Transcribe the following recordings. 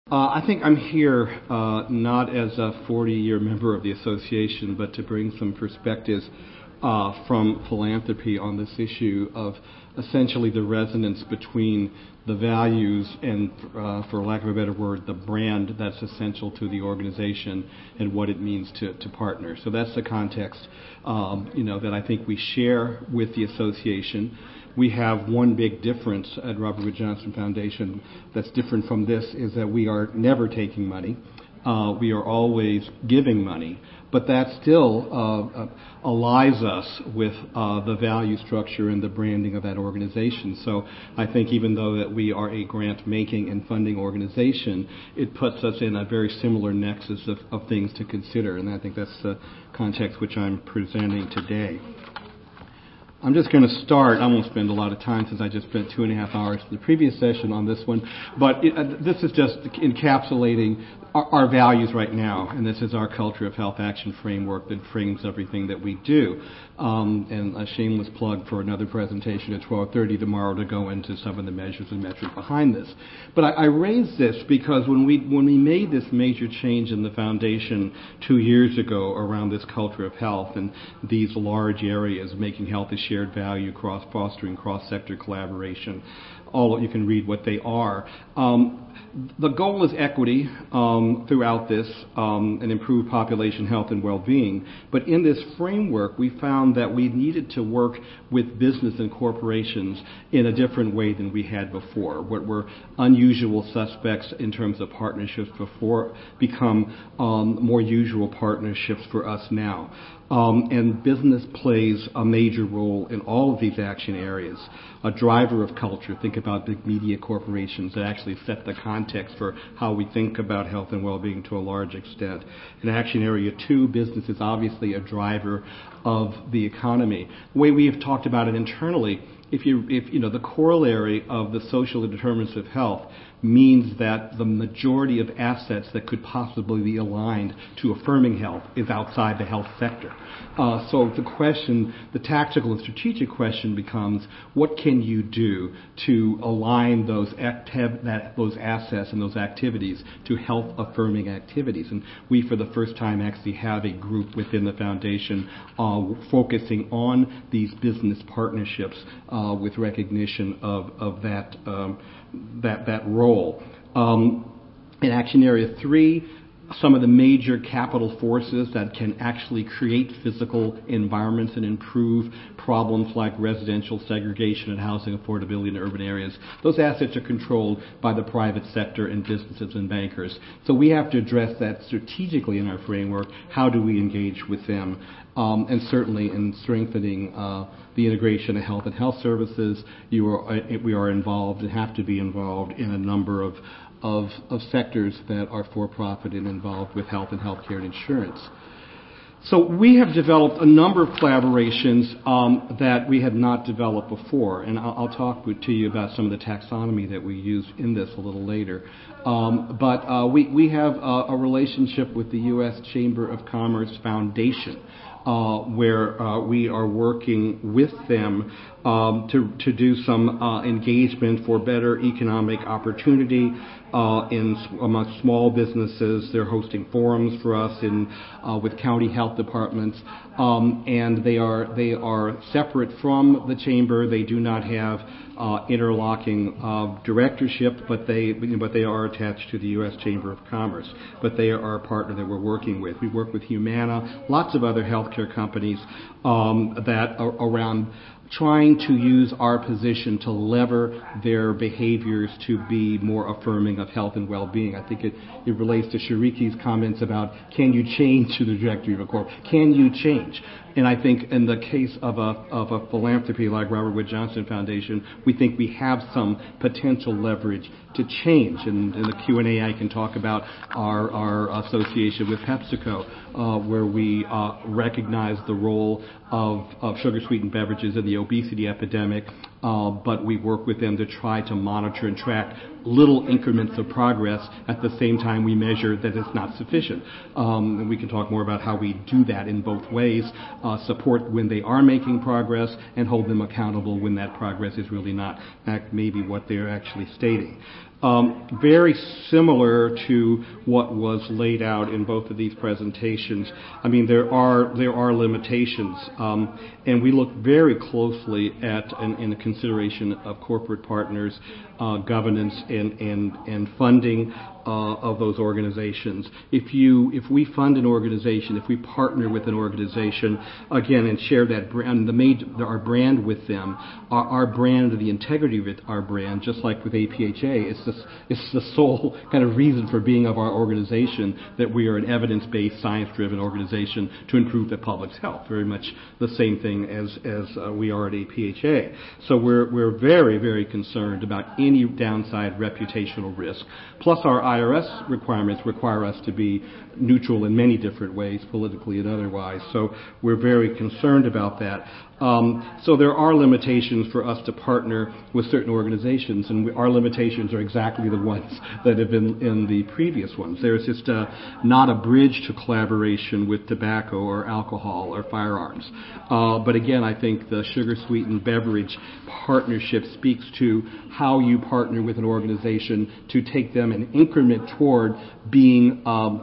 I think I'm here not as a 40-year member of the association, but to bring some perspectives from philanthropy on this issue of essentially the resonance between the values and, for lack of a better word, the brand that's essential to the organization and what it means to partner. So that's the context, that I think we share with the association. We have one big difference at Robert Wood Johnson Foundation that's different from this is that we are never taking money. We are always giving money, but that still allies us with the value structure and the branding of that organization. So I think even though that we are a grant-making and funding organization, it puts us in a very similar nexus of things to consider, and I think that's the context which I'm presenting today. I'm just going to start. I won't spend a lot of time since I just spent 2.5 hours in the previous session on this one, but this is just encapsulating our values right now, and this is our Culture of Health Action Framework that frames everything that we do. And a shameless plug for another presentation at 12:30 tomorrow to go into some of the measures and metrics behind this. But I raise this because when we made this major change in the foundation 2 years ago around this culture of health and these large areas, making health a shared value, fostering cross-sector collaboration, you can read what they are. The goal is equity throughout this and improved population health and well-being. But in this framework, we found that we needed to work with business and corporations in a different way than we had before. What were unusual suspects in terms of partnerships before become more usual partnerships for us now. And business plays a major role in all of these action areas. A driver of culture, think about big media corporations that actually set the context for how we think about health and well-being to a large extent. In action area 2, business is obviously a driver of the economy. The way we have talked about it internally, if the corollary of the social determinants of health means that the majority of assets that could possibly be aligned to affirming health is outside the health sector. So the tactical and strategic question becomes, what can you do to align those assets and those activities to health-affirming activities? And we, for the first time, actually have a group within the foundation focusing on these business partnerships with recognition of that role. In action area 3, some of the major capital forces that can actually create physical environments and improve problems like residential segregation and housing affordability in urban areas, those assets are controlled by the private sector and businesses and bankers. So we have to address that strategically in our framework. How do we engage with them? And certainly in strengthening the integration of health and health services, we are involved and have to be involved in a number of sectors that are for-profit and involved with health and healthcare and insurance. So we have developed a number of collaborations that we had not developed before, and I'll talk to you about some of the taxonomy that we use in this a little later. But we have a relationship with the U.S. Chamber of Commerce Foundation, where we are working with them to do some engagement for better economic opportunity among small businesses. They're hosting forums for us with county health departments, and they are separate from the chamber. They do not have interlocking directorship, but they are attached to the U.S. Chamber of Commerce. But they are our partner that we're working with. We work with Humana, lots of other healthcare companies that are around trying to use our position to lever their behaviors to be more affirming of health and well-being. I think it relates to Shariki's comments about, can you change the trajectory of a corp? Can you change? And I think in the case of a philanthropy like Robert Wood Johnson Foundation, we think we have some potential leverage to change. And in the Q&A, I can talk about our association with PepsiCo, where we recognize the role of sugar-sweetened beverages in the obesity epidemic, but we work with them to try to monitor and track little increments of progress. At the same time, we measure that it's not sufficient. And we can talk more about how we do that in both ways, support when they are making progress and hold them accountable when that progress is really not maybe what they're actually stating. Very similar to what was laid out in both of these presentations. I mean, there are limitations, and we look very closely at in the consideration of corporate partners, governance, and funding of those organizations. If we fund an organization, if we partner with an organization, again, and share that brand, our brand with them, our brand, the integrity of our brand, just like with APHA, it's the sole kind of reason for being of our organization, that we are an evidence-based, science-driven organization to improve the public's health. Very much the same thing as we are at APHA. So we're very, very concerned about any downside reputational risk. Plus, our IRS requirements require us to be neutral in many different ways, politically and otherwise. So we're very concerned about that. So there are limitations for us to partner with certain organizations, and our limitations are exactly the ones that have been in the previous ones. There's just not a bridge to collaboration with tobacco or alcohol or firearms. But again, I think the sugar-sweetened beverage partnership speaks to how you partner with an organization to take them an increment toward being,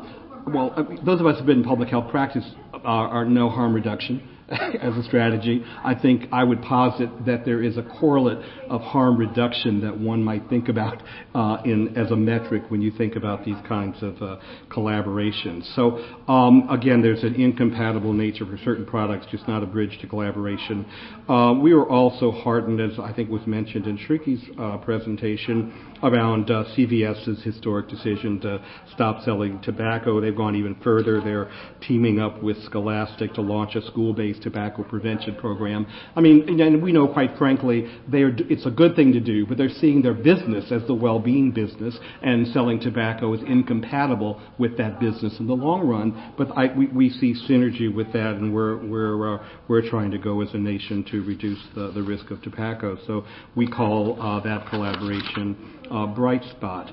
those of us who have been in public health practice are no harm reduction as a strategy. I think I would posit that there is a correlate of harm reduction that one might think about as a metric when you think about these kinds of collaborations. So again, there's an incompatible nature for certain products, just not a bridge to collaboration. We were also heartened, as I think was mentioned in Shriki's presentation, around CVS's historic decision to stop selling tobacco. They've gone even further. They're teaming up with Scholastic to launch a school-based tobacco prevention program. I mean, and we know, quite frankly, it's a good thing to do, but they're seeing their business as the well-being business, and selling tobacco is incompatible with that business in the long run. But we see synergy with that, and we're trying to go as a nation to reduce the risk of tobacco. So we call that collaboration Bright Spot.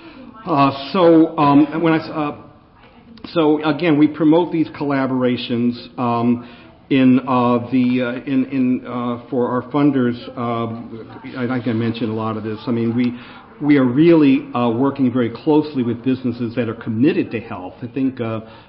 So again, we promote these collaborations for our funders. I think I mentioned a lot of this. I mean, we are really working very closely with businesses that are committed to health. I think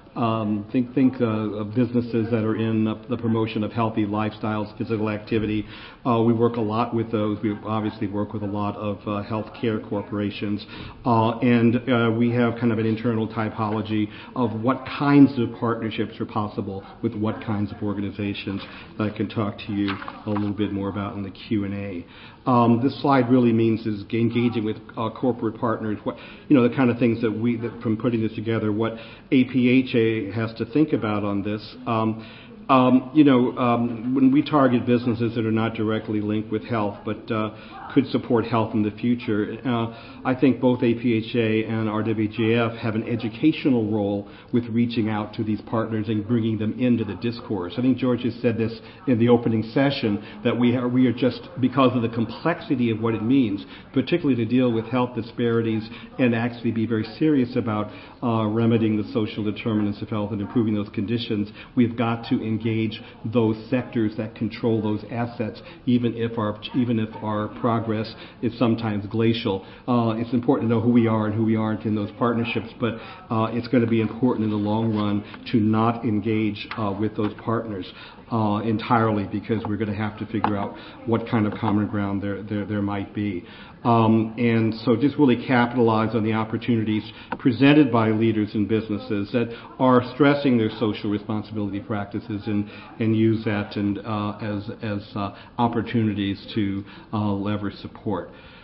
of businesses that are in the promotion of healthy lifestyles, physical activity. We work a lot with those. We obviously work with a lot of healthcare corporations, and we have kind of an internal typology of what kinds of partnerships are possible with what kinds of organizations that I can talk to you a little bit more about in the Q&A. This slide really means is engaging with corporate partners. The kind of things that from putting this together, what APHA has to think about on this. When we target businesses that are not directly linked with health, but could support health in the future, I think both APHA and RWJF have an educational role with reaching out to these partners and bringing them into the discourse. I think George has said this in the opening session, that we are just, because of the complexity of what it means, particularly to deal with health disparities and actually be very serious about remedying the social determinants of health and improving those conditions, we've got to engage those sectors that control those assets, even if our progress is sometimes glacial. It's important to know who we are and who we aren't in those partnerships, but it's going to be important in the long run to not engage with those partners entirely, because we're going to have to figure out what kind of common ground there might be. And so just really capitalize on the opportunities presented by leaders in businesses that are stressing their social responsibility practices, and use that as opportunities to leverage support.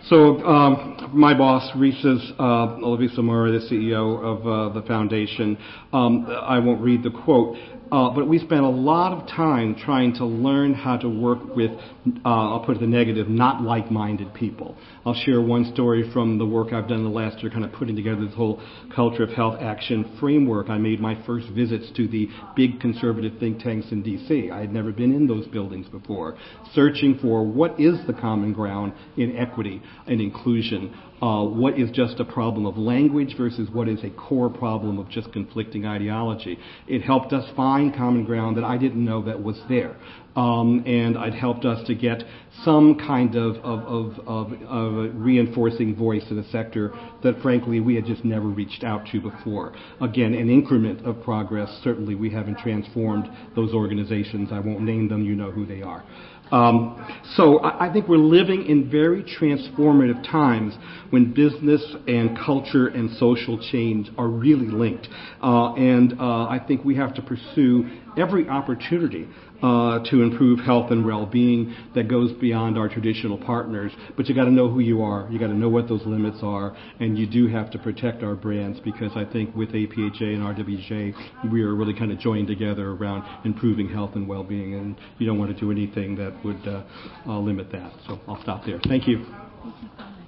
So my boss, Olivier Samora, the CEO of the foundation, I won't read the quote, but we spent a lot of time trying to learn how to work with, I'll put it the negative, not like-minded people. I'll share one story from the work I've done in the last year, kind of putting together this whole culture of health action framework. I made my first visits to the big conservative think tanks in D.C. I had never been in those buildings before, searching for what is the common ground in equity and inclusion. What is just a problem of language versus what is a core problem of just conflicting ideology. It helped us find common ground that I didn't know that was there. And it helped us to get some kind of reinforcing voice in a sector that, frankly, we had just never reached out to before. Again, an increment of progress. Certainly, we haven't transformed those organizations. I won't name them. You know who they are. So I think we're living in very transformative times when business and culture and social change are really linked. And I think we have to pursue every opportunity to improve health and well-being that goes beyond our traditional partners. But you got to know who you are. You got to know what those limits are, and you do have to protect our brands, because I think with APHA and RWJ, we are really kind of joined together around improving health and well-being, and you don't want to do anything that would limit that. So I'll stop there. Thank you.